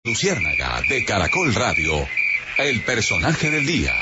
Luciérnaga de Caracol Radio, el personaje del día.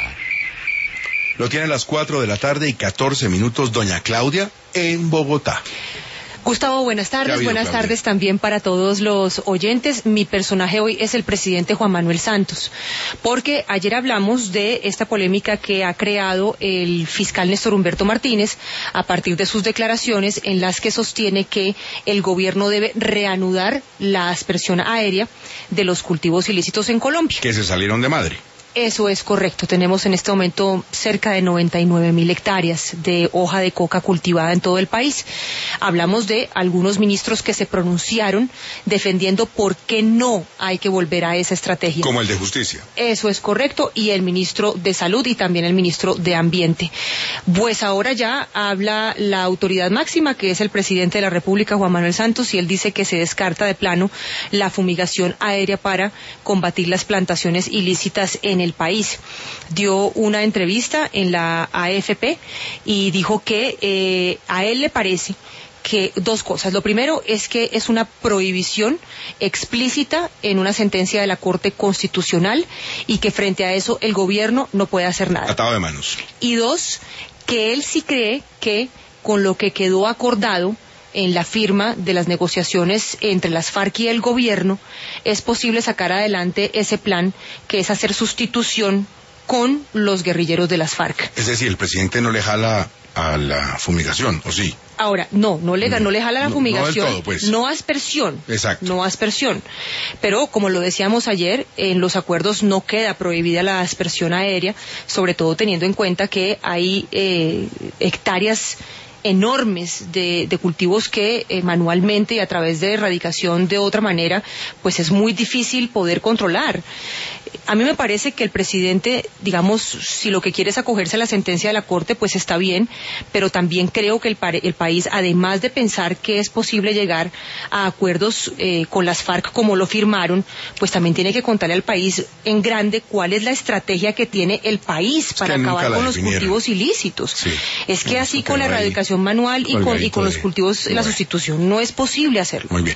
Lo tiene a las 4 de la tarde y 14 minutos doña Claudia en Bogotá. Gustavo, buenas tardes. Buenas tardes también para todos los oyentes. Mi personaje hoy es el presidente Juan Manuel Santos, porque ayer hablamos de esta polémica que ha creado el fiscal Néstor Humberto Martínez a partir de sus declaraciones en las que sostiene que el gobierno debe reanudar la aspersión aérea de los cultivos ilícitos en Colombia. Que se salieron de madre. Eso es correcto. Tenemos en este momento cerca de 99.000 hectáreas de hoja de coca cultivada en todo el país. Hablamos de algunos ministros que se pronunciaron defendiendo por qué no hay que volver a esa estrategia. Como el de Justicia. Eso es correcto, y el ministro de Salud y también el ministro de Ambiente. Pues ahora ya habla la autoridad máxima, que es el presidente de la República, Juan Manuel Santos, y él dice que se descarta de plano la fumigación aérea para combatir las plantaciones ilícitas en el país. Dio una entrevista en la AFP y dijo que a él le parece que dos cosas. Lo primero es que es una prohibición explícita en una sentencia de la Corte Constitucional y que frente a eso el gobierno no puede hacer nada. Atado de manos. Y dos, que él sí cree que con lo que quedó acordado en la firma de las negociaciones entre las FARC y el gobierno, es posible sacar adelante ese plan, que es hacer sustitución con los guerrilleros de las FARC. Es decir, el presidente no le jala a la fumigación, ¿o sí? Ahora, no le jala la fumigación, no del todo, pues. No aspersión. Exacto. No aspersión. Pero, como lo decíamos ayer, en los acuerdos no queda prohibida la aspersión aérea, sobre todo teniendo en cuenta que hay hectáreas enormes de cultivos que manualmente y a través de erradicación de otra manera, pues es muy difícil poder controlar. A mí me parece que el presidente, digamos, si lo que quiere es acogerse a la sentencia de la Corte, pues está bien, pero también creo que el país, además de pensar que es posible llegar a acuerdos con las FARC como lo firmaron, pues también tiene que contarle al país en grande cuál es la estrategia que tiene el país para acabar con los cultivos ilícitos. Sí. Es que así con la erradicación manual y con los cultivos, la sustitución, no es posible hacerlo. Muy bien.